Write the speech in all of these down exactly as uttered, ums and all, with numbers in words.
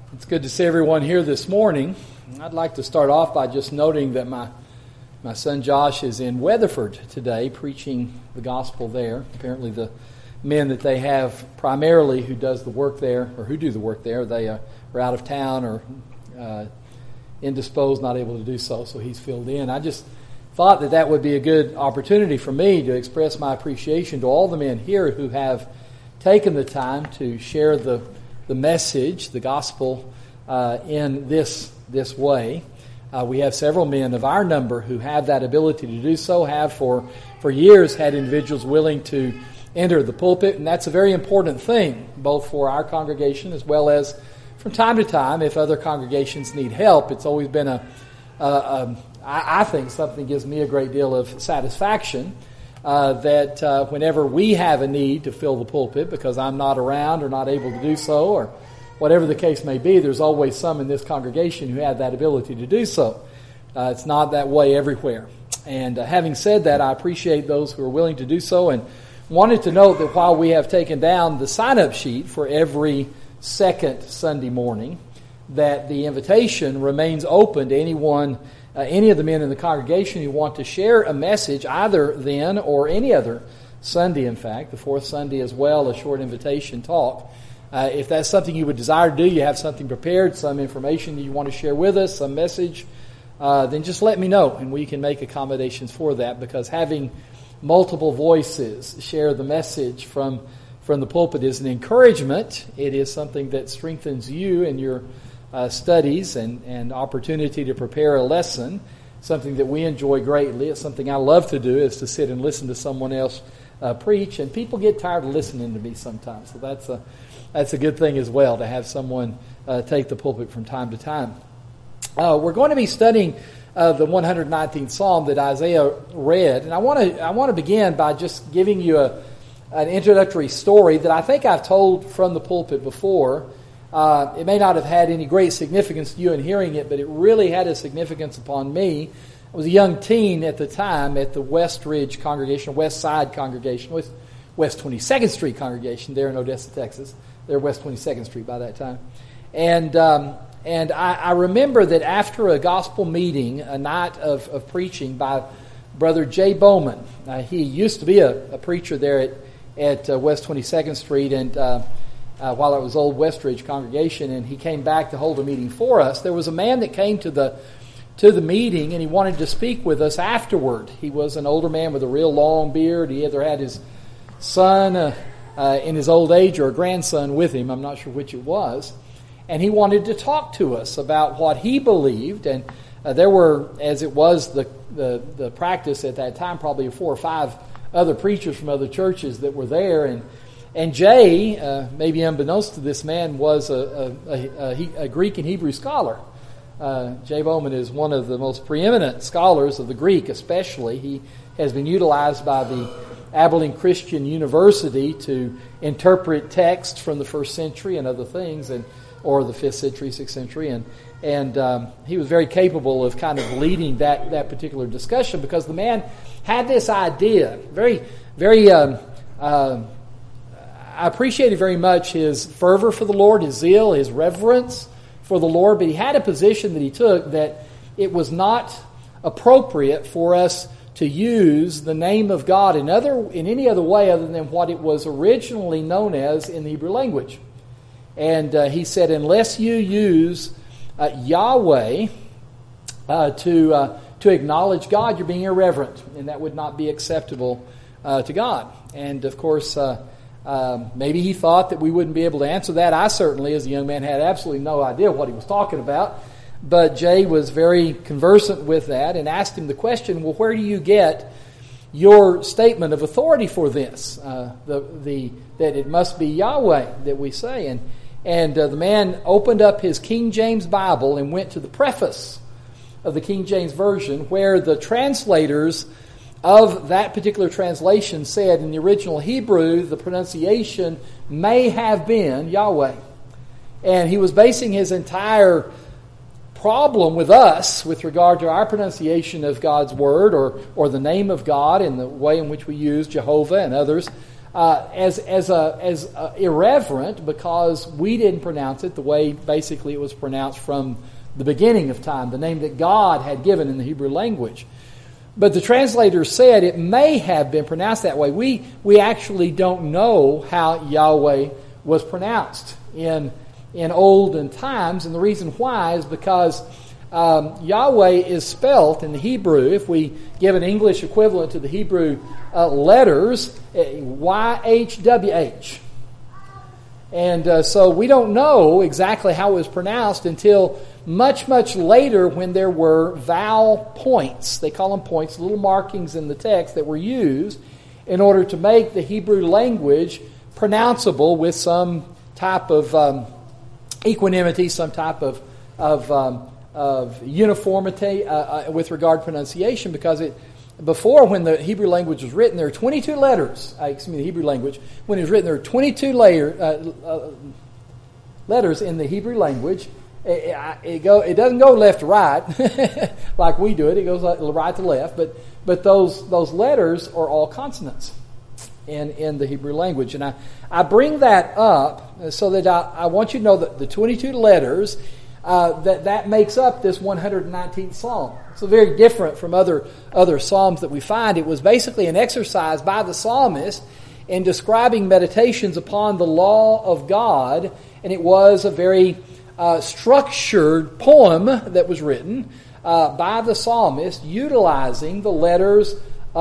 It's good to see everyone here this morning. I'd like to start off by just noting that my my son Josh is in Weatherford today preaching the gospel there. Apparently the men that they have primarily who does the work there, or who do the work there, they uh, are out of town or uh, indisposed, not able to do so, so he's filled in. I just thought that that would be a good opportunity for me to express my appreciation to all the men here who have taken the time to share the the message, the gospel, uh, in this this way. Uh, we have several men of our number who have that ability to do so, have for, for years had individuals willing to enter the pulpit, and that's a very important thing, both for our congregation as well as from time to time, if other congregations need help. It's always been a, a, a I, I think something gives me a great deal of satisfaction uh, that uh, whenever we have a need to fill the pulpit, because I'm not around or not able to do so, or whatever the case may be, there's always some in this congregation who have that ability to do so. Uh, it's not that way everywhere. And uh, having said that, I appreciate those who are willing to do so, and wanted to note that while we have taken down the sign-up sheet for every second Sunday morning, that the invitation remains open to anyone, uh, any of the men in the congregation who want to share a message either then or any other Sunday, in fact, the fourth Sunday as well, a short invitation talk. Uh, if that's something you would desire to do, you have something prepared, some information that you want to share with us, some message, uh, then just let me know and we can make accommodations for that, because having multiple voices share the message from from the pulpit is an encouragement. It is something that strengthens you in your uh, studies and, and opportunity to prepare a lesson, something that we enjoy greatly. It's something I love to do, is to sit and listen to someone else uh, preach, and people get tired of listening to me sometimes, so that's a That's a good thing as well, to have someone uh, take the pulpit from time to time. Uh, we're going to be studying uh, the one hundred nineteenth Psalm that Isaiah read, and I want to I want to begin by just giving you a an introductory story that I think I've told from the pulpit before. Uh, it may not have had any great significance to you in hearing it, but it really had a significance upon me. I was a young teen at the time at the West Ridge congregation, West Side congregation, West, West twenty-second Street congregation there in Odessa, Texas. They're West twenty-second Street by that time. And um, and I, I remember that after a gospel meeting, a night of, of preaching by Brother Jay Bowman, uh, he used to be a, a preacher there at, at uh, West twenty-second Street, and uh, uh, while it was Old Westridge congregation, and he came back to hold a meeting for us. There was a man that came to the to the meeting, and he wanted to speak with us afterward. He was an older man with a real long beard. He either had his son uh, Uh, in his old age or a grandson with him, I'm not sure which it was, and he wanted to talk to us about what he believed. And uh, there were, as it was the, the the practice at that time, probably four or five other preachers from other churches that were there, and and Jay, uh, maybe unbeknownst to this man, was a, a, a, a Greek and Hebrew scholar. Uh, Jay Bowman is one of the most preeminent scholars of the Greek, especially. He has been utilized by the Abilene Christian University to interpret text from the first century and other things, and or the fifth century, sixth century, and and um, he was very capable of kind of leading that that particular discussion, because the man had this idea. Very, very. Um, uh, I appreciated very much his fervor for the Lord, his zeal, his reverence for the Lord, but he had a position that he took that it was not appropriate for us to use the name of God in other in any other way other than what it was originally known as in the Hebrew language. And uh, he said, unless you use uh, Yahweh uh, to uh, to acknowledge God, you're being irreverent, and that would not be acceptable uh, to God. And of course, uh, um, maybe he thought that we wouldn't be able to answer that. I certainly, as a young man, had absolutely no idea what he was talking about. But Jay was very conversant with that and asked him the question, well, where do you get your statement of authority for this? Uh, the the that it must be Yahweh that we say. And and uh, the man opened up his King James Bible and went to the preface of the King James Version, where the translators of that particular translation said in the original Hebrew, the pronunciation may have been Yahweh. And he was basing his entire problem with us with regard to our pronunciation of God's Word, or or the name of God and the way in which we use Jehovah and others, uh, as as a as a irreverent because we didn't pronounce it the way basically it was pronounced from the beginning of time, the name that God had given in the Hebrew language. But the translators said it may have been pronounced that way. We we actually don't know how Yahweh was pronounced in in olden times, and the reason why is because um, Yahweh is spelt in the Hebrew. If we give an English equivalent to the Hebrew uh, letters, Y H W H. And uh, so we don't know exactly how it was pronounced until much, much later when there were vowel points. They call them points, little markings in the text that were used in order to make the Hebrew language pronounceable with some type of um, equanimity, some type of of, um, of uniformity uh, uh, with regard to pronunciation, because it before, when the Hebrew language was written, there were twenty-two letters. Uh, excuse me, the Hebrew language. When it was written, there were twenty-two layer, uh, uh, letters in the Hebrew language. It, it, go, it doesn't go left to right like we do it. It goes right to left. But but those those letters are all consonants in, in the Hebrew language. And I, I bring that up so that I, I want you to know that the twenty-two letters, uh, that, that makes up this one hundred nineteenth Psalm. So very different from other other Psalms that we find. It was basically an exercise by the psalmist in describing meditations upon the law of God. And it was a very uh, structured poem that was written uh, by the psalmist utilizing the letters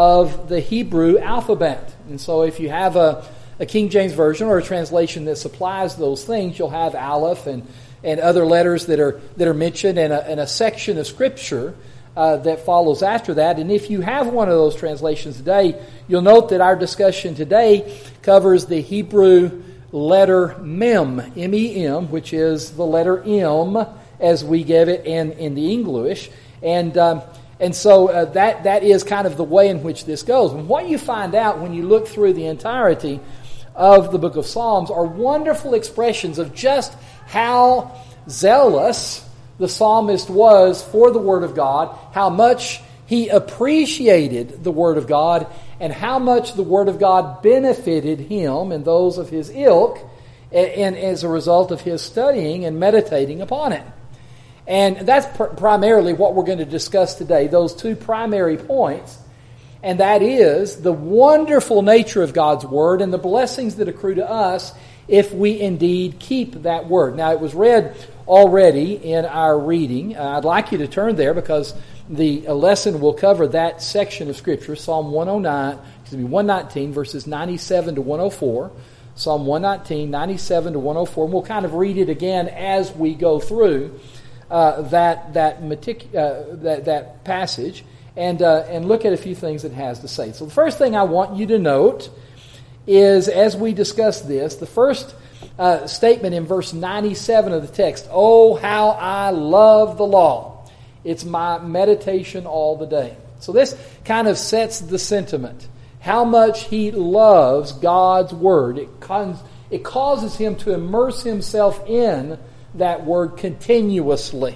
of the Hebrew alphabet. And so if you have a, a King James Version or a translation that supplies those things, you'll have Aleph and, and other letters that are that are mentioned in a, in a section of Scripture Uh, that follows after that. And if you have one of those translations today, you'll note that our discussion today covers the Hebrew letter Mem, M E M, which is the letter M as we give it in, in the English. And um, and so uh, that that is kind of the way in which this goes. And what you find out when you look through the entirety of the book of Psalms are wonderful expressions of just how zealous the psalmist was for the Word of God, how much he appreciated the Word of God, and how much the Word of God benefited him and those of his ilk, and as a result of his studying and meditating upon it. And that's pr- primarily what we're going to discuss today, those two primary points, and that is the wonderful nature of God's Word and the blessings that accrue to us if we indeed keep that Word. Now, it was read already in our reading. Uh, I'd like you to turn there because the uh, lesson will cover that section of Scripture, Psalm one oh nine, excuse me, one nineteen, verses ninety-seven to one oh four. Psalm one nineteen, ninety-seven to one oh four. And we'll kind of read it again as we go through uh, that that, metic- uh, that that passage and uh, and look at a few things it has to say. So the first thing I want you to note is, as we discuss this, the first Uh, statement in verse ninety-seven of the text, "Oh, how I love the law. It's my meditation all the day." So this kind of sets the sentiment. How much he loves God's Word. It, cons- it causes him to immerse himself in that Word continuously.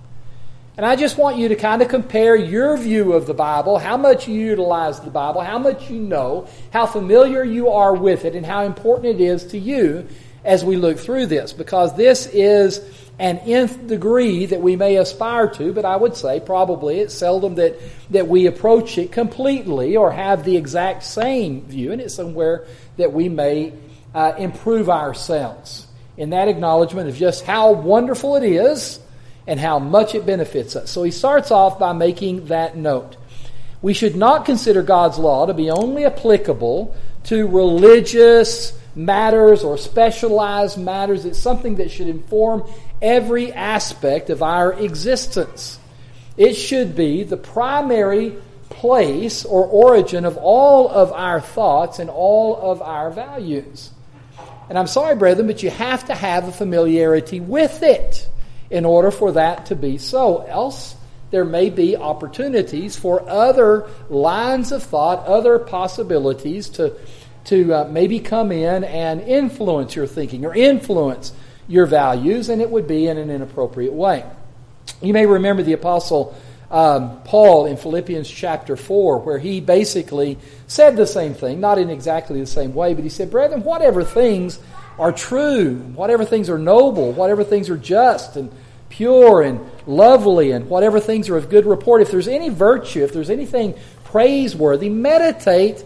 And I just want you to kind of compare your view of the Bible, how much you utilize the Bible, how much you know, how familiar you are with it, and how important it is to you as we look through this, because this is an nth degree that we may aspire to, but I would say probably it's seldom that, that we approach it completely or have the exact same view, and it's somewhere that we may uh, improve ourselves in that acknowledgement of just how wonderful it is and how much it benefits us. So he starts off by making that note. We should not consider God's law to be only applicable to religious matters or specialized matters. It's something that should inform every aspect of our existence. It should be the primary place or origin of all of our thoughts and all of our values. And I'm sorry, brethren, but you have to have a familiarity with it in order for that to be so. Else there may be opportunities for other lines of thought, other possibilities to to uh, maybe come in and influence your thinking or influence your values, and it would be in an inappropriate way. You may remember the Apostle um, Paul in Philippians chapter four, where he basically said the same thing, not in exactly the same way, but he said, brethren, whatever things are true, whatever things are noble, whatever things are just and pure and lovely, and whatever things are of good report, if there's any virtue, if there's anything praiseworthy, meditate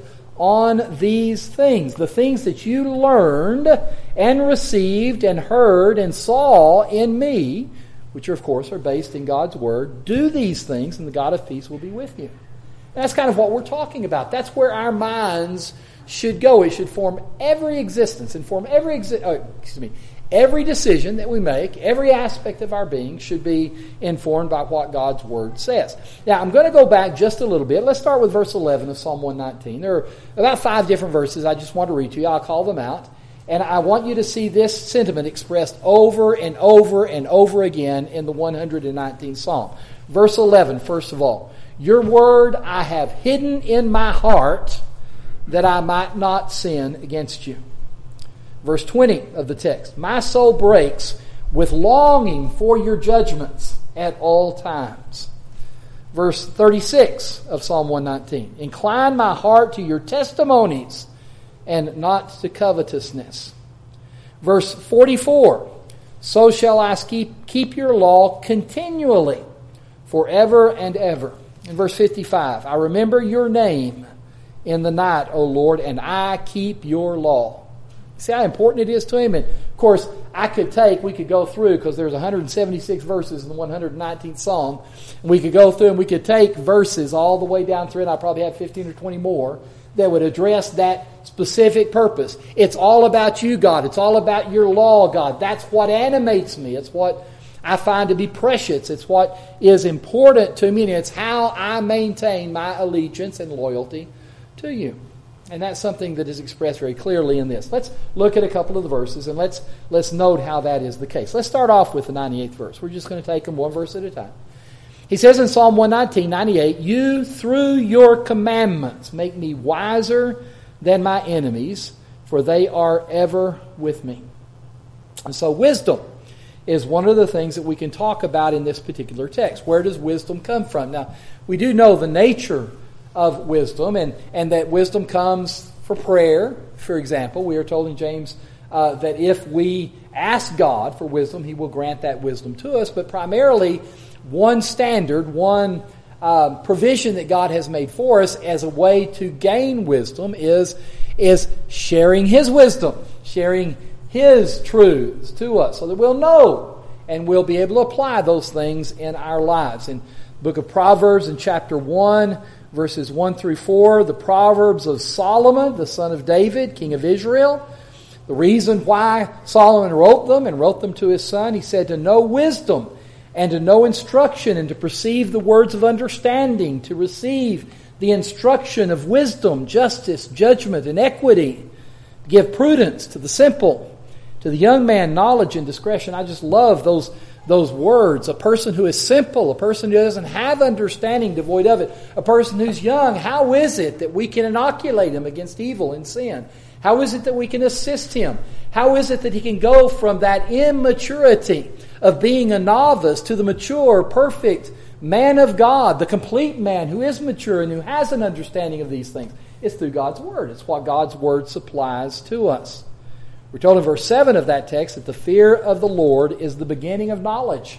on these things, the things that you learned and received and heard and saw in me, which of course are based in God's Word. Do these things and the God of peace will be with you. That's kind of what we're talking about. That's where our minds should go. It should form every existence and form every exi- oh, excuse me, every decision that we make, every aspect of our being should be informed by what God's Word says. Now, I'm going to go back just a little bit. Let's start with verse eleven of Psalm one nineteen. There are about five different verses I just want to read to you. I'll call them out. And I want you to see this sentiment expressed over and over and over again in the one hundred nineteenth Psalm. Verse eleven, first of all. Your word I have hidden in my heart that I might not sin against you. Verse twenty of the text. My soul breaks with longing for your judgments at all times. Verse thirty-six of Psalm one nineteen. Incline my heart to your testimonies and not to covetousness. Verse forty-four. So shall I keep, keep your law continually, forever and ever. In verse fifty-five. I remember your name in the night, O Lord, and I keep your law. See how important it is to him? And of course, I could take, we could go through, because there's one hundred seventy-six verses in the one hundred nineteenth Psalm. And we could go through and we could take verses all the way down through, and I probably have fifteen or twenty more that would address that specific purpose. It's all about you, God. It's all about your law, God. That's what animates me. It's what I find to be precious. It's what is important to me, and it's how I maintain my allegiance and loyalty to you. And that's something that is expressed very clearly in this. Let's look at a couple of the verses, and let's let's note how that is the case. Let's start off with the ninety-eighth verse. We're just going to take them one verse at a time. He says in Psalm one nineteen, ninety-eight, you through your commandments make me wiser than my enemies, for they are ever with me. And so wisdom is one of the things that we can talk about in this particular text. Where does wisdom come from? Now, we do know the nature of wisdom, and, and that wisdom comes for prayer. For example, we are told in James uh, that if we ask God for wisdom, He will grant that wisdom to us. But primarily, one standard, one uh, provision that God has made for us as a way to gain wisdom is, is sharing His wisdom, sharing His truths to us, so that we'll know and we'll be able to apply those things in our lives. In the book of Proverbs, in chapter one, verses one through four, the Proverbs of Solomon, the son of David, king of Israel. The reason why Solomon wrote them and wrote them to his son, he said, to know wisdom and to know instruction and to perceive the words of understanding, to receive the instruction of wisdom, justice, judgment, and equity, give prudence to the simple, to the young man knowledge and discretion. I just love those Those words, a person who is simple, a person who doesn't have understanding, devoid of it, a person who's young. How is it that we can inoculate him against evil and sin? How is it that we can assist him? How is it that he can go from that immaturity of being a novice to the mature, perfect man of God, the complete man who is mature and who has an understanding of these things? It's through God's Word. It's what God's Word supplies to us. We're told in verse seven of that text that the fear of the Lord is the beginning of knowledge.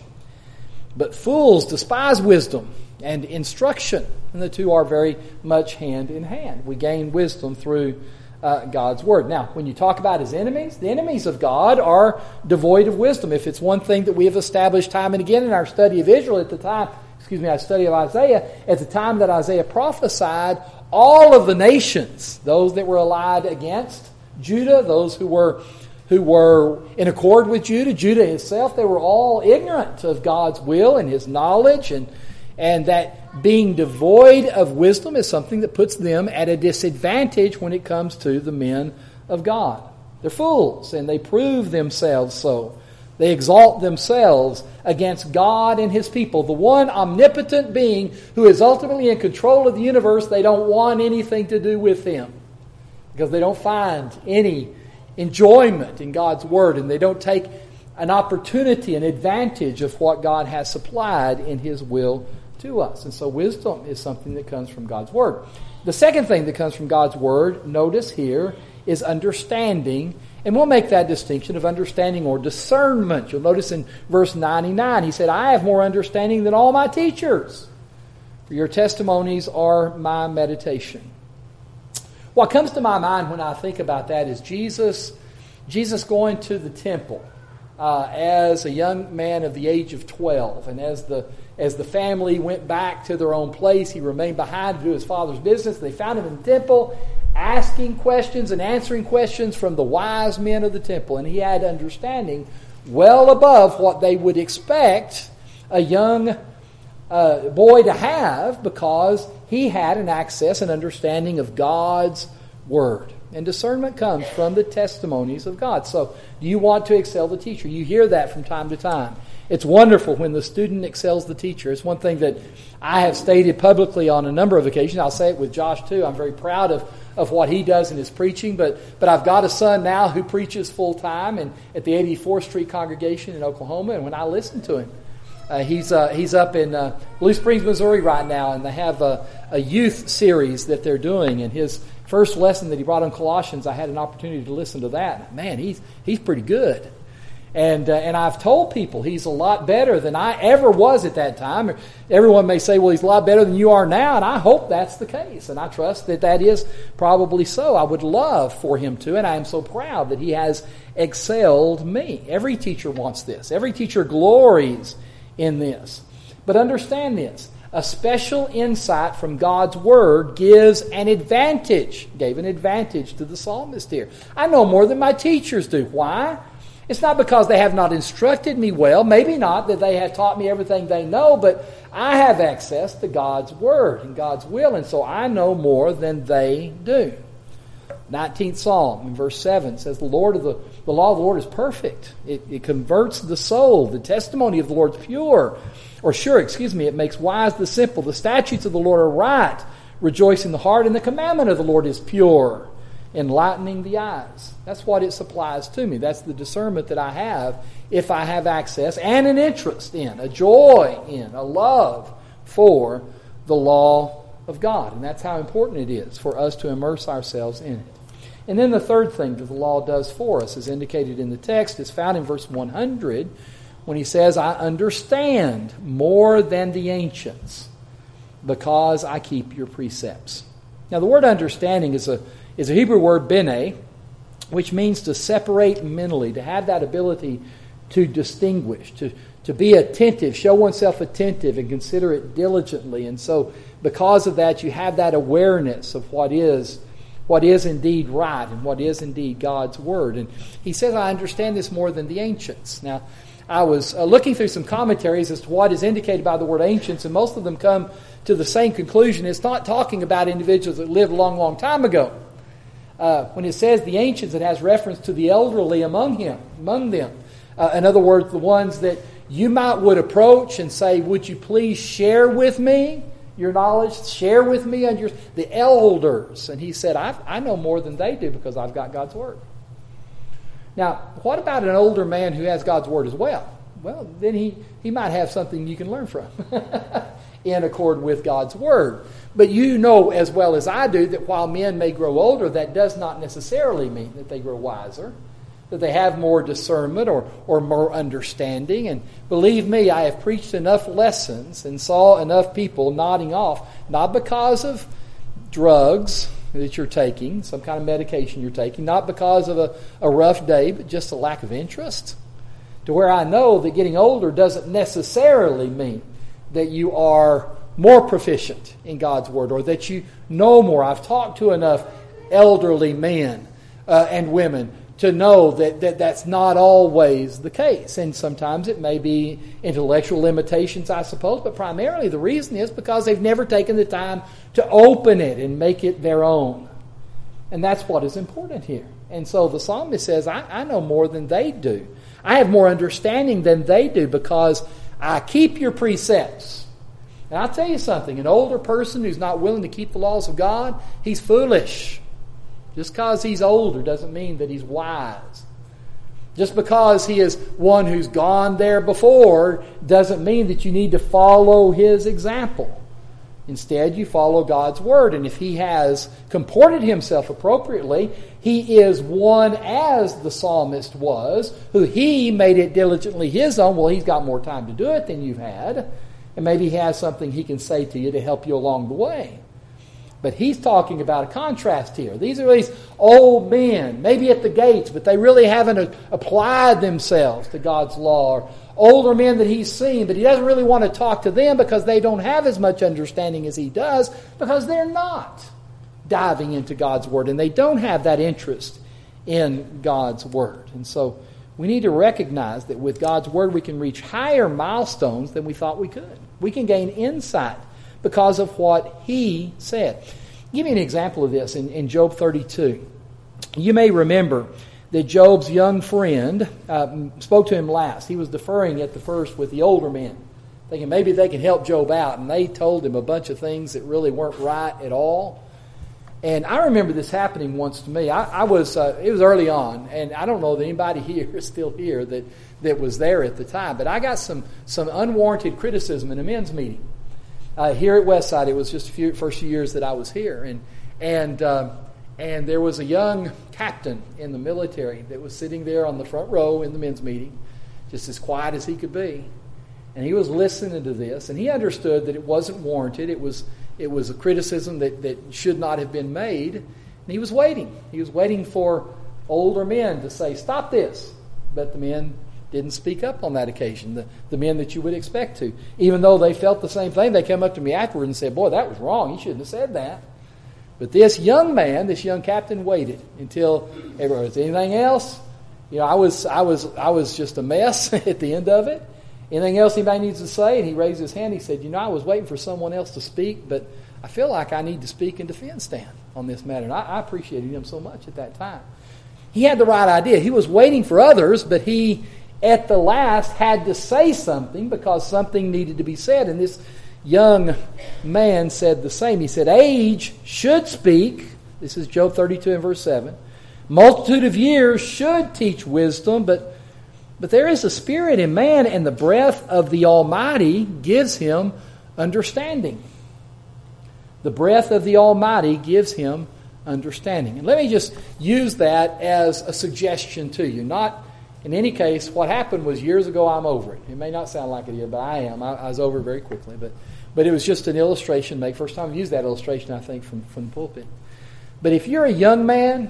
But fools despise wisdom and instruction, and the two are very much hand in hand. We gain wisdom through uh, God's Word. Now, when you talk about His enemies, the enemies of God are devoid of wisdom. If it's one thing that we have established time and again in our study of Israel at the time, excuse me, our study of Isaiah, at the time that Isaiah prophesied, all of the nations, those that were allied against Judah, those who were who were in accord with Judah, Judah itself, they were all ignorant of God's will and His knowledge, and and that being devoid of wisdom is something that puts them at a disadvantage when it comes to the men of God. They're fools, and they prove themselves so. They exalt themselves against God and His people. The one omnipotent being who is ultimately in control of the universe, they don't want anything to do with Him, because they don't find any enjoyment in God's Word, and they don't take an opportunity, an advantage of what God has supplied in His will to us. And so wisdom is something that comes from God's Word. The second thing that comes from God's Word, notice here, is understanding. And we'll make that distinction of understanding or discernment. You'll notice in verse ninety-nine, he said, I have more understanding than all my teachers. For your testimonies are my meditation. What comes to my mind when I think about that is Jesus, Jesus going to the temple uh, as a young man of the age of twelve. And as the as the family went back to their own place, he remained behind to do his father's business. They found him in the temple, asking questions and answering questions from the wise men of the temple. And he had understanding well above what they would expect a young uh, boy to have, because he had an access and understanding of God's Word. And discernment comes from the testimonies of God. So, do you want to excel the teacher? You hear that from time to time. It's wonderful when the student excels the teacher. It's one thing that I have stated publicly on a number of occasions. I'll say it with Josh too. I'm very proud of, of what he does in his preaching. But but I've got a son now who preaches full time and at the eighty-fourth Street congregation in Oklahoma. And when I listen to him, uh, he's uh, he's up in uh, Blue Springs, Missouri right now, and they have a, a youth series that they're doing. And his first lesson that he brought on Colossians, I had an opportunity to listen to that. Man, he's he's pretty good. And uh, and I've told people he's a lot better than I ever was at that time. Everyone may say, well, he's a lot better than you are now, and I hope that's the case. And I trust that that is probably so. I would love for him to, and I am so proud that he has excelled me. Every teacher wants this. Every teacher glories in this. But understand this. A special insight from God's Word gives an advantage, gave an advantage to the psalmist here. I know more than my teachers do. Why? It's not because they have not instructed me well. Maybe not that they have taught me everything they know, but I have access to God's Word and God's will, and so I know more than they do. nineteenth Psalm in verse seven says, The Lord of the, the law of the Lord is perfect. It, it converts the soul. The testimony of the Lord is pure. Or sure, excuse me, it makes wise the simple. The statutes of the Lord are right. Rejoice in the heart, and the commandment of the Lord is pure, enlightening the eyes. That's what it supplies to me. That's the discernment that I have if I have access and an interest in, a joy in, a love for the law of God. And that's how important it is for us to immerse ourselves in it. And then the third thing that the law does for us, as indicated in the text, is found in verse one hundred, when he says, I understand more than the ancients because I keep your precepts. Now the word understanding is a is a Hebrew word bene, which means to separate mentally, to have that ability to distinguish, to, to be attentive, show oneself attentive and consider it diligently. And so because of that, you have that awareness of what is what is indeed right and what is indeed God's Word. And he says, I understand this more than the ancients. Now, I was uh, looking through some commentaries as to what is indicated by the word ancients, and most of them come to the same conclusion. It's not talking about individuals that lived a long, long time ago. Uh, when it says the ancients, it has reference to the elderly among him, among them. Uh, in other words, the ones that you might would approach and say, would you please share with me your knowledge, share with me and your, the elders. And he said, I, I know more than they do because I've got God's Word. Now, what about an older man who has God's Word as well? Well, then he, he might have something you can learn from in accord with God's Word. But you know as well as I do that while men may grow older, that does not necessarily mean that they grow wiser, that they have more discernment or, or more understanding. And believe me, I have preached enough lessons and saw enough people nodding off, not because of drugs that you're taking, some kind of medication you're taking, not because of a, a rough day, but just a lack of interest, to where I know that getting older doesn't necessarily mean that you are more proficient in God's Word or that you know more. I've talked to enough elderly men uh, and women to know that, that that's not always the case. And sometimes it may be intellectual limitations, I suppose, but primarily the reason is because they've never taken the time to open it and make it their own. And that's what is important here. And so the psalmist says, I, I know more than they do. I have more understanding than they do because I keep your precepts. And I'll tell you something, an older person who's not willing to keep the laws of God, he's foolish. Just because he's older doesn't mean that he's wise. Just because he is one who's gone there before doesn't mean that you need to follow his example. Instead, you follow God's Word. And if he has comported himself appropriately, he is one as the psalmist was, who he made it diligently his own. Well, he's got more time to do it than you've had. And maybe he has something he can say to you to help you along the way. But he's talking about a contrast here. These are these old men, maybe at the gates, but they really haven't applied themselves to God's law. Or older men that he's seen, but he doesn't really want to talk to them because they don't have as much understanding as he does, because they're not diving into God's Word and they don't have that interest in God's Word. And so we need to recognize that with God's Word we can reach higher milestones than we thought we could. We can gain insight because of what he said. I'll give you an example of this in, in Job thirty-two. You may remember that Job's young friend uh, spoke to him last. He was deferring at the first with the older men, thinking maybe they can help Job out. And they told him a bunch of things that really weren't right at all. And I remember this happening once to me. I, I was uh, it was early on, and I don't know that anybody here is still here that, that was there at the time. But I got some some unwarranted criticism in a men's meeting uh, here at Westside. It was just a few first few years that I was here, and and. Uh, And there was a young captain in the military that was sitting there on the front row in the men's meeting, just as quiet as he could be. And he was listening to this, and he understood that it wasn't warranted. It was it was a criticism that, that should not have been made. And he was waiting. He was waiting for older men to say, "Stop this." But the men didn't speak up on that occasion, the, the men that you would expect to. Even though they felt the same thing, they came up to me afterward and said, "Boy, that was wrong. You shouldn't have said that." But this young man, this young captain, waited until everyone was anything else. You know, I was, I was, I was just a mess at the end of it. Anything else anybody needs to say? And he raised his hand. He said, "You know, I was waiting for someone else to speak, but I feel like I need to speak and defend Stan on this matter." And I, I appreciated him so much at that time. He had the right idea. He was waiting for others, but he, at the last, had to say something because something needed to be said. And this young man said the same. He said, "Age should speak." This is Job thirty-two and verse seven. "Multitude of years should teach wisdom, but, but there is a spirit in man, and the breath of the Almighty gives him understanding." The breath of the Almighty gives him understanding. And let me just use that as a suggestion to you. Not, in any case, what happened was years ago, I'm over it. It may not sound like it here, but I am. I, I was over it very quickly. But But it was just an illustration. Make first time I've used that illustration, I think, from, from the pulpit. But if you're a young man,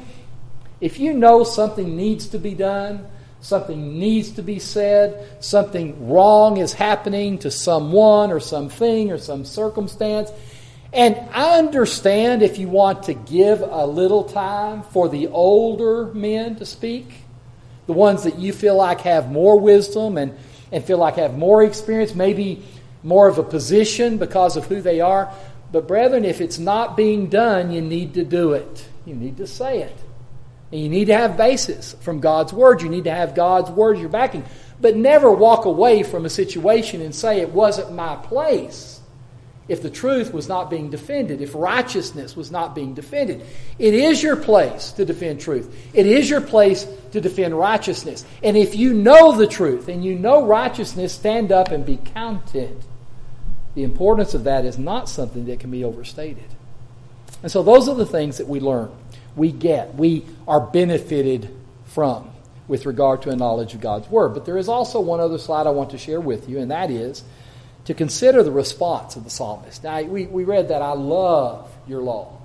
if you know something needs to be done, something needs to be said, something wrong is happening to someone or something or some circumstance, and I understand if you want to give a little time for the older men to speak, the ones that you feel like have more wisdom and, and feel like have more experience, maybe more of a position because of who they are. But brethren, if it's not being done, you need to do it. You need to say it. And you need to have basis from God's Word. You need to have God's Word as your backing. But never walk away from a situation and say it wasn't my place if the truth was not being defended, if righteousness was not being defended. It is your place to defend truth. It is your place to defend righteousness. And if you know the truth and you know righteousness, stand up and be counted. The importance of that is not something that can be overstated. And so those are the things that we learn, we get, we are benefited from with regard to a knowledge of God's Word. But there is also one other slide I want to share with you, and that is to consider the response of the psalmist. Now, we, we read that, "I love your law."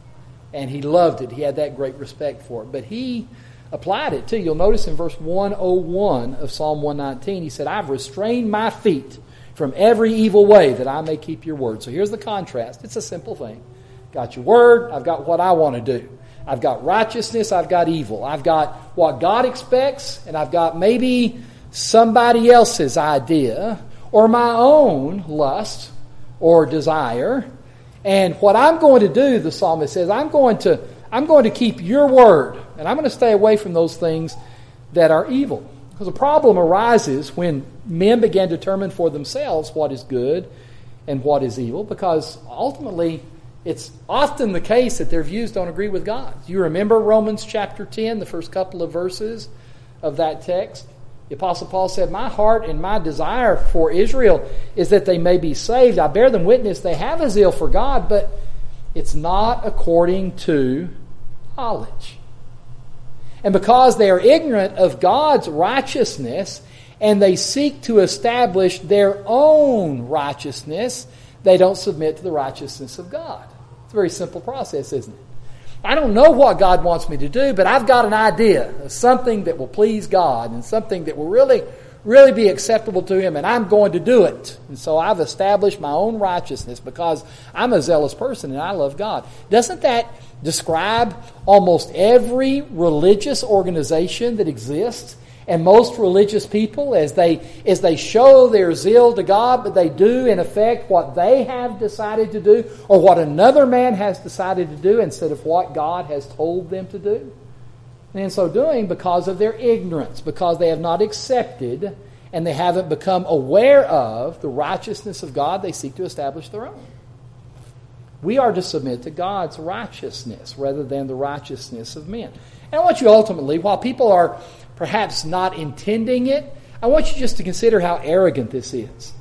And he loved it. He had that great respect for it. But he applied it too. You'll notice in verse one oh one of Psalm one nineteen, he said, "I've restrained my feet from every evil way that I may keep your word." So here's the contrast. It's a simple thing. Got your word, I've got what I want to do. I've got righteousness, I've got evil. I've got what God expects, and I've got maybe somebody else's idea or my own lust or desire. And what I'm going to do, the psalmist says, I'm going to I'm going to keep your word, and I'm going to stay away from those things that are evil. Because a problem arises when men begin to determine for themselves what is good and what is evil, because ultimately it's often the case that their views don't agree with God's. You remember Romans chapter ten, the first couple of verses of that text. The Apostle Paul said, my heart and my desire for Israel is that they may be saved. I bear them witness they have a zeal for God, but it's not according to knowledge. And because they are ignorant of God's righteousness and they seek to establish their own righteousness, they don't submit to the righteousness of God. It's a very simple process, isn't it? I don't know what God wants me to do, but I've got an idea of something that will please God and something that will really, really be acceptable to Him, and I'm going to do it. And so I've established my own righteousness because I'm a zealous person and I love God. Doesn't that describe almost every religious organization that exists? And most religious people, as they as they show their zeal to God, but they do in effect what they have decided to do or what another man has decided to do instead of what God has told them to do. And in so doing, because of their ignorance, because they have not accepted and they haven't become aware of the righteousness of God, they seek to establish their own. We are to submit to God's righteousness rather than the righteousness of men. And I want you ultimately, while people are perhaps not intending it, I want you just to consider how arrogant this is.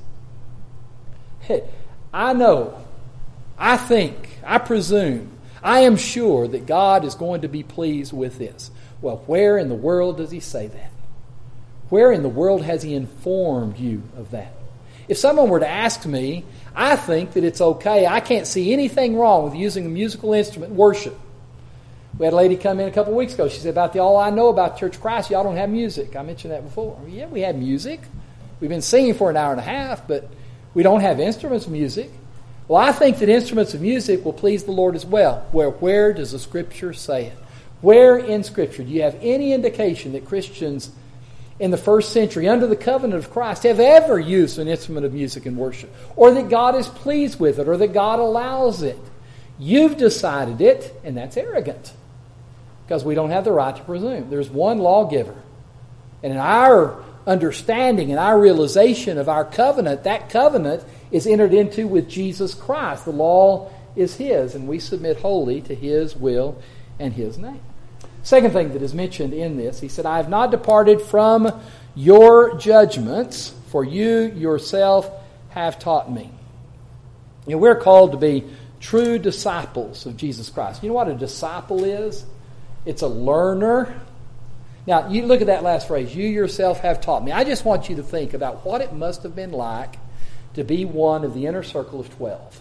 Hey, I know, I think, I presume, I am sure that God is going to be pleased with this. Well, where in the world does He say that? Where in the world has He informed you of that? If someone were to ask me, I think that it's okay, I can't see anything wrong with using a musical instrument in worship. We had a lady come in a couple of weeks ago. She said, about the all I know about Church of Christ, y'all don't have music. I mentioned that before. Yeah, we have music. We've been singing for an hour and a half, but we don't have instruments of music. Well, I think that instruments of music will please the Lord as well. Where, where does the Scripture say it? Where in Scripture do you have any indication that Christians in the first century, under the covenant of Christ, have ever used an instrument of music in worship? Or that God is pleased with it, or that God allows it? You've decided it, and that's arrogant. Because we don't have the right to presume. There's one lawgiver. And in our understanding and our realization of our covenant, that covenant is entered into with Jesus Christ. The law is His, and we submit wholly to His will and His name. Second thing that is mentioned in this, He said, I have not departed from your judgments, for you yourself have taught me. You know, we're called to be true disciples of Jesus Christ. You know what a disciple is? It's a learner. Now, you look at that last phrase, you yourself have taught me. I just want you to think about what it must have been like to be one of the inner circle of twelve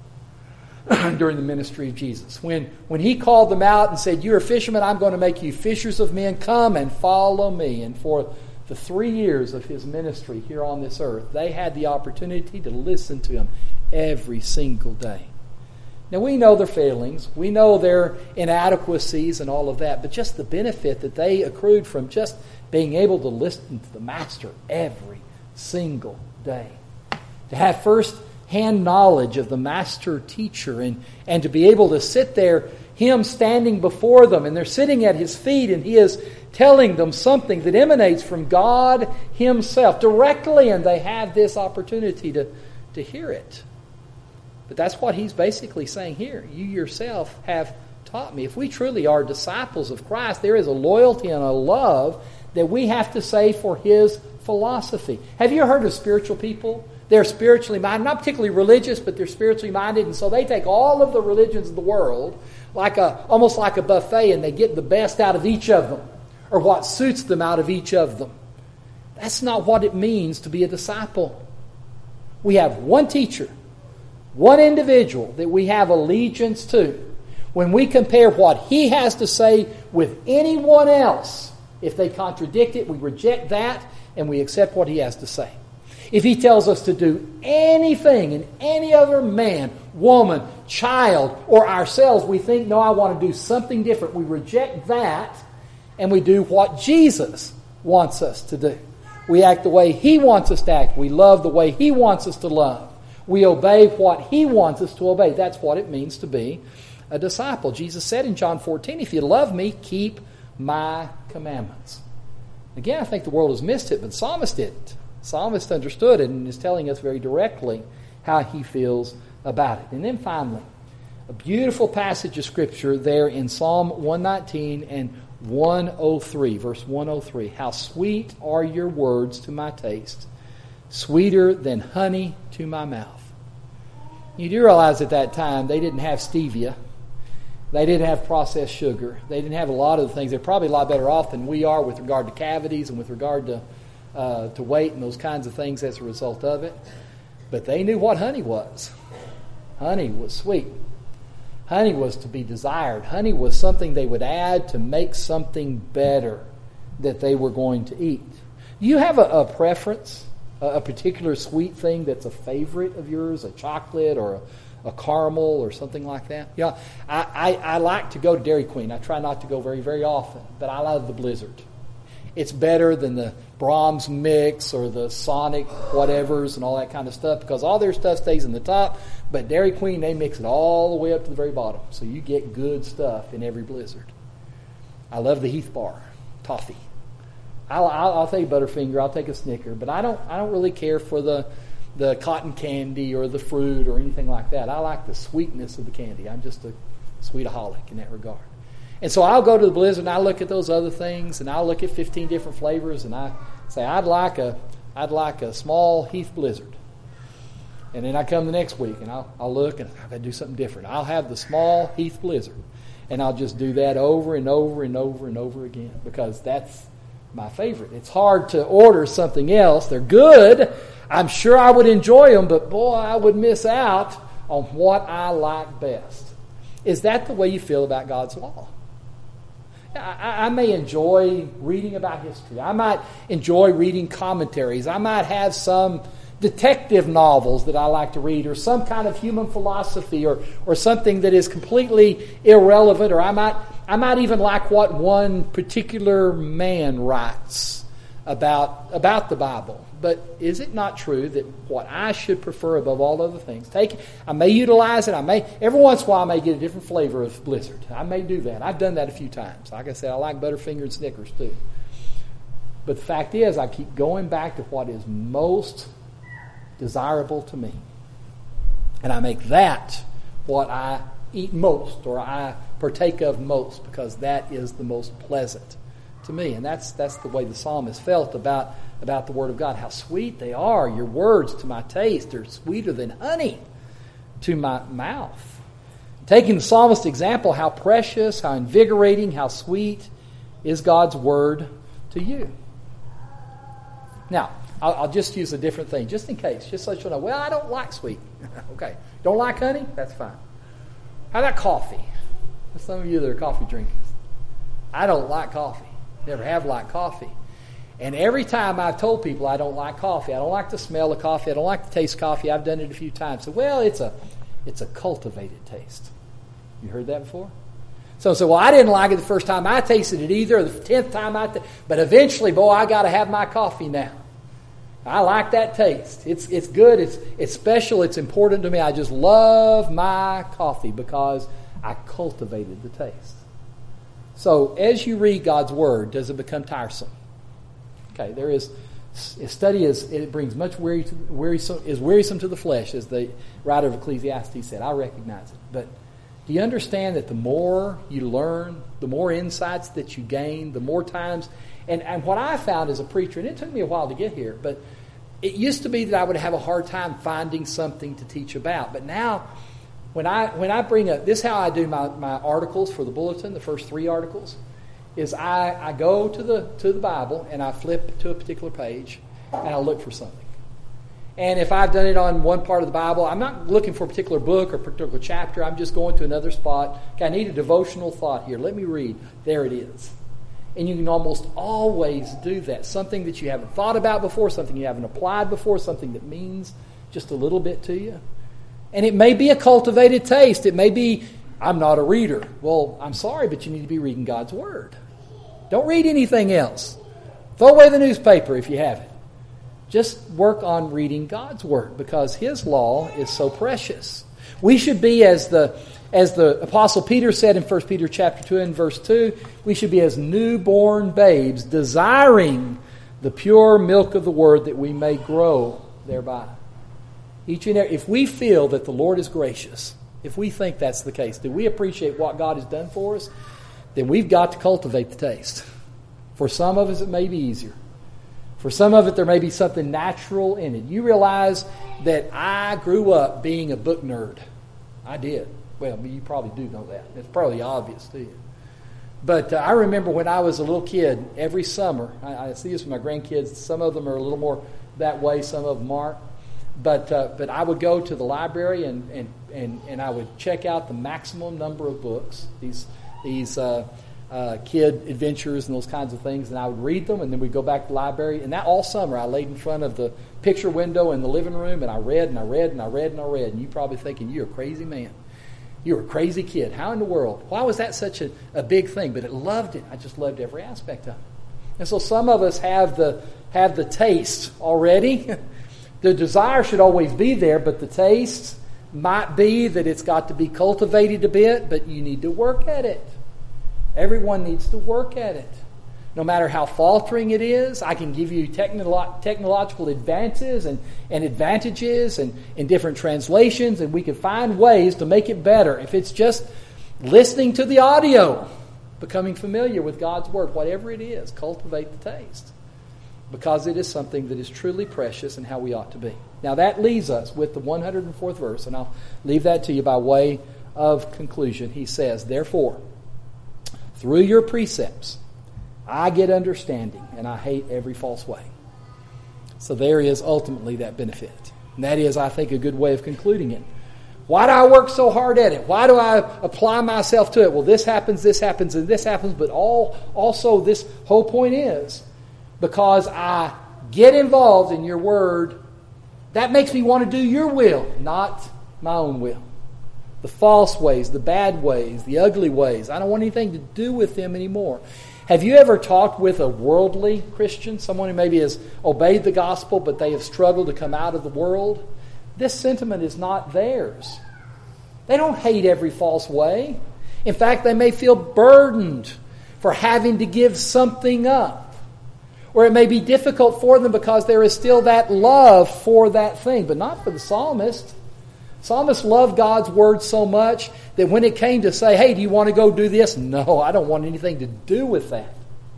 during the ministry of Jesus. When, when He called them out and said, you're fishermen, I'm going to make you fishers of men. Come and follow me. And for the three years of His ministry here on this earth, they had the opportunity to listen to Him every single day. Now, we know their failings. We know their inadequacies and all of that. But just the benefit that they accrued from just being able to listen to the Master every single day. To have first-hand knowledge of the Master teacher and, and to be able to sit there, Him standing before them, and they're sitting at His feet, and He is telling them something that emanates from God Himself directly, and they have this opportunity to, to hear it. But that's what He's basically saying here. You yourself have taught me. If we truly are disciples of Christ, there is a loyalty and a love that we have to say for His philosophy. Have you heard of spiritual people? They're spiritually minded, not particularly religious, but they're spiritually minded, and so they take all of the religions of the world, like a almost like a buffet, and they get the best out of each of them, or what suits them out of each of them. That's not what it means to be a disciple. We have one teacher, one individual that we have allegiance to. When we compare what He has to say with anyone else, if they contradict it, we reject that and we accept what He has to say. If He tells us to do anything in any other man, woman, child, or ourselves, we think, no, I want to do something different. We reject that and we do what Jesus wants us to do. We act the way He wants us to act. We love the way He wants us to love. We obey what He wants us to obey. That's what it means to be a disciple. Jesus said in John fourteen, if you love me, keep my commandments. Again, I think the world has missed it, but the psalmist didn't. The psalmist understood it and is telling us very directly how he feels about it. And then finally, a beautiful passage of Scripture there in Psalm one nineteen and one oh three, verse one oh three. How sweet are your words to my taste, sweeter than honey to my mouth. You do realize at that time they didn't have stevia. They didn't have processed sugar. They didn't have a lot of the things. They're probably a lot better off than we are with regard to cavities and with regard to uh, to weight and those kinds of things as a result of it. But they knew what honey was. Honey was sweet. Honey was to be desired. Honey was something they would add to make something better that they were going to eat. Do you have a, a preference, a, a particular sweet thing that's a favorite of yours, a chocolate or a a caramel or something like that? Yeah, I, I, I like to go to Dairy Queen. I try not to go very, very often, but I love the Blizzard. It's better than the Brahms Mix or the Sonic whatevers and all that kind of stuff because all their stuff stays in the top, but Dairy Queen, they mix it all the way up to the very bottom. So you get good stuff in every Blizzard. I love the Heath Bar, toffee. I'll, I'll, I'll take Butterfinger, I'll take a Snicker, but I don't I don't really care for the the cotton candy or the fruit or anything like that. I like the sweetness of the candy. I'm just a sweetaholic in that regard. And so I'll go to the Blizzard and I look at those other things and I'll look at fifteen different flavors and I say, I'd like a I'd like a small Heath Blizzard. And then I come the next week and I'll, I'll look and I've got to do something different. I'll have the small Heath Blizzard. And I'll just do that over and over and over and over again because that's my favorite. It's hard to order something else. They're good. I'm sure I would enjoy them, but boy, I would miss out on what I like best. Is that the way you feel about God's law? I, I may enjoy reading about history. I might enjoy reading commentaries. I might have some detective novels that I like to read or some kind of human philosophy or, or something that is completely irrelevant, or I might I might even like what one particular man writes about, about the Bible. But is it not true that what I should prefer above all other things, take I may utilize it, I may every once in a while I may get a different flavor of Blizzard. I may do that. I've done that a few times. Like I said, I like Butterfinger and Snickers too. But the fact is, I keep going back to what is most desirable to me. And I make that what I eat most or I partake of most because that is the most pleasant to me. And that's that's the way the psalmist felt about, about the Word of God. How sweet they are, your words to my taste. They're sweeter than honey to my mouth. Taking the psalmist's example, how precious, how invigorating, how sweet is God's Word to you. Now, I'll, I'll just use a different thing, just in case, just so you know. Well, I don't like sweet. Okay. Don't like honey? That's fine. How about coffee? Some of you that are coffee drinkers. I don't like coffee. Never have liked coffee. And every time I've told people I don't like coffee, I don't like the smell of coffee, I don't like the taste of coffee, I've done it a few times. So, well, it's a it's a cultivated taste. You heard that before? So, so well, I didn't like it the first time I tasted it either, or the tenth time I tasted it. But eventually, boy, I got to have my coffee now. I like that taste. It's it's good. It's it's special. It's important to me. I just love my coffee because I cultivated the taste. So as you read God's Word, does it become tiresome? Okay, there is study is it brings much weary to, wearisome is wearisome to the flesh, as the writer of Ecclesiastes said. I recognize it, but do you understand that the more you learn, the more insights that you gain, the more times. And, and what I found as a preacher, and it took me a while to get here, but it used to be that I would have a hard time finding something to teach about. But now, when I when I bring up, this is how I do my, my articles for the bulletin, the first three articles, is I, I go to the to the Bible and I flip to a particular page and I look for something. And if I've done it on one part of the Bible, I'm not looking for a particular book or a particular chapter. I'm just going to another spot. Okay, I need a devotional thought here. Let me read. There it is. And you can almost always do that. Something that you haven't thought about before, something you haven't applied before, something that means just a little bit to you. And it may be a cultivated taste. It may be, I'm not a reader. Well, I'm sorry, but you need to be reading God's Word. Don't read anything else. Throw away the newspaper if you have it. Just work on reading God's Word because His law is so precious. We should be as the As the Apostle Peter said in First Peter chapter two and verse two, we should be as newborn babes, desiring the pure milk of the Word that we may grow thereby. Each and every, if we feel that the Lord is gracious, if we think that's the case, do we appreciate what God has done for us? then we've got to cultivate the taste. For some of us, it may be easier. For some of it, there may be something natural in it. You realize that I grew up being a book nerd. I did. Well, you probably do know that. It's probably obvious to you. But uh, I remember when I was a little kid, every summer, I, I see this with my grandkids. Some of them are a little more that way, some of them aren't. But uh, but I would go to the library and, and, and, and I would check out the maximum number of books, these these uh, uh, kid adventures and those kinds of things, and I would read them, and then we'd go back to the library. And that all summer, I laid in front of the picture window in the living room, and I read and I read and I read and I read. And you're probably thinking, you're a crazy man. You're a crazy kid. How in the world? Why was that such a, a big thing? But I loved it. I just loved every aspect of it. And so some of us have the have the taste already. The desire should always be there, but the taste might be that it's got to be cultivated a bit, but you need to work at it. Everyone needs to work at it. No matter how faltering it is, I can give you technolo- technological advances and, and advantages and, and different translations, and we can find ways to make it better. If it's just listening to the audio, becoming familiar with God's Word, whatever it is, cultivate the taste. Because it is something that is truly precious and how we ought to be. Now that leaves us with the one hundred fourth verse, and I'll leave that to you by way of conclusion. He says, therefore, through your precepts, I get understanding, and I hate every false way. So there is ultimately that benefit. And that is, I think, a good way of concluding it. Why do I work so hard at it? Why do I apply myself to it? Well, this happens, this happens, and this happens, but all also this whole point is, because I get involved in your word, that makes me want to do your will, not my own will. The false ways, the bad ways, the ugly ways, I don't want anything to do with them anymore. Have you ever talked with a worldly Christian, someone who maybe has obeyed the gospel, but they have struggled to come out of the world? This sentiment is not theirs. They don't hate every false way. In fact, they may feel burdened for having to give something up. Or it may be difficult for them because there is still that love for that thing, but not for the psalmist. Psalmist loved God's word so much that when it came to say, hey, do you want to go do this? No, I don't want anything to do with that.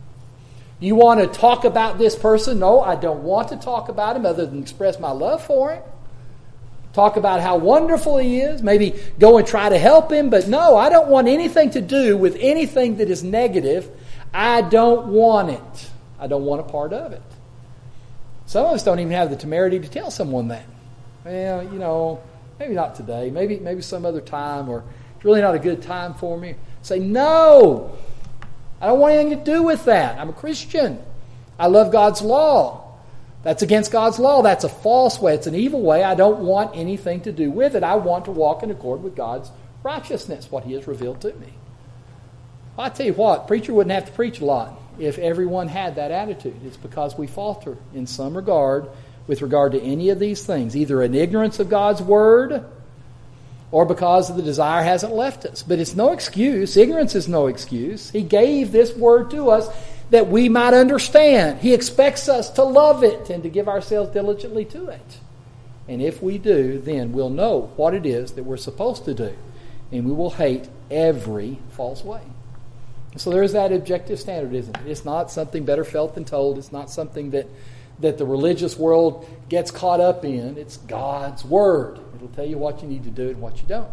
You want to talk about this person? No, I don't want to talk about him other than express my love for him. Talk about how wonderful he is. Maybe go and try to help him. But no, I don't want anything to do with anything that is negative. I don't want it. I don't want a part of it. Some of us don't even have the temerity to tell someone that. Well, you know, maybe not today. Maybe maybe some other time, or it's really not a good time for me. Say, no, I don't want anything to do with that. I'm a Christian. I love God's law. That's against God's law. That's a false way. It's an evil way. I don't want anything to do with it. I want to walk in accord with God's righteousness, what He has revealed to me. Well, I tell you what, preacher wouldn't have to preach a lot if everyone had that attitude. It's because we falter in some regard with regard to any of these things, either an ignorance of God's word or because the desire hasn't left us. But it's no excuse. Ignorance is no excuse. He gave this word to us that we might understand. He expects us to love it and to give ourselves diligently to it. And if we do, then we'll know what it is that we're supposed to do. And we will hate every false way. So there's that objective standard, isn't it? It's not something better felt than told. It's not something that, that the religious world gets caught up in. It's God's Word. It'll tell you what you need to do and what you don't.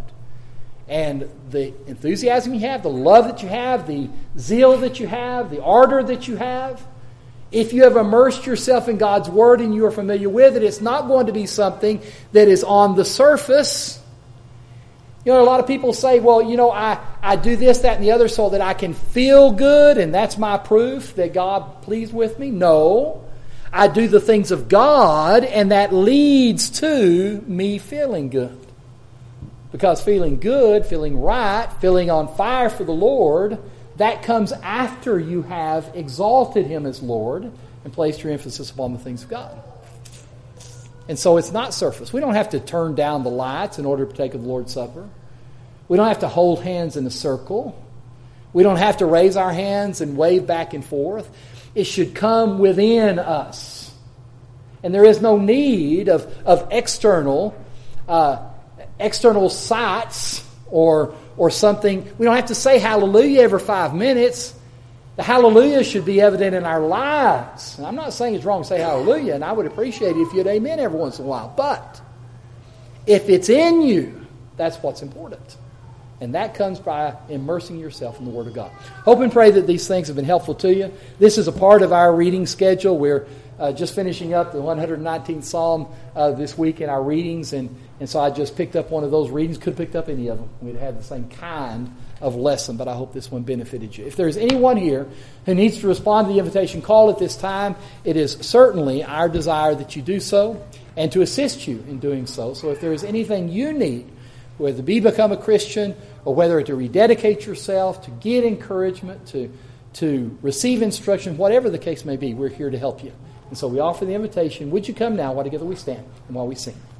And the enthusiasm you have, the love that you have, the zeal that you have, the ardor that you have, if you have immersed yourself in God's Word and you are familiar with it, it's not going to be something that is on the surface. You know, a lot of people say, well, you know, I, I do this, that, and the other so that I can feel good, and that's my proof that God pleased with me. No. I do the things of God, and that leads to me feeling good. Because feeling good, feeling right, feeling on fire for the Lord, that comes after you have exalted Him as Lord and placed your emphasis upon the things of God. And so it's not surface. We don't have to turn down the lights in order to partake of the Lord's Supper. We don't have to hold hands in a circle. We don't have to raise our hands and wave back and forth. It should come within us. And there is no need of, of external uh, external sights or or something. We don't have to say hallelujah every five minutes. The hallelujah should be evident in our lives. And I'm not saying it's wrong to say hallelujah, and I would appreciate it if you'd amen every once in a while. But if it's in you, that's what's important. And that comes by immersing yourself in the Word of God. Hope and pray that these things have been helpful to you. This is a part of our reading schedule. We're uh, just finishing up the one hundred nineteenth Psalm uh, this week in our readings. And, and so I just picked up one of those readings. Could have picked up any of them. We'd have the same kind of lesson, but I hope this one benefited you. If there's anyone here who needs to respond to the invitation call at this time, it is certainly our desire that you do so and to assist you in doing so. So if there is anything you need, whether to be become a Christian or whether to rededicate yourself, to get encouragement, to, to receive instruction, whatever the case may be, we're here to help you. And so we offer the invitation. Would you come now while together we stand and while we sing?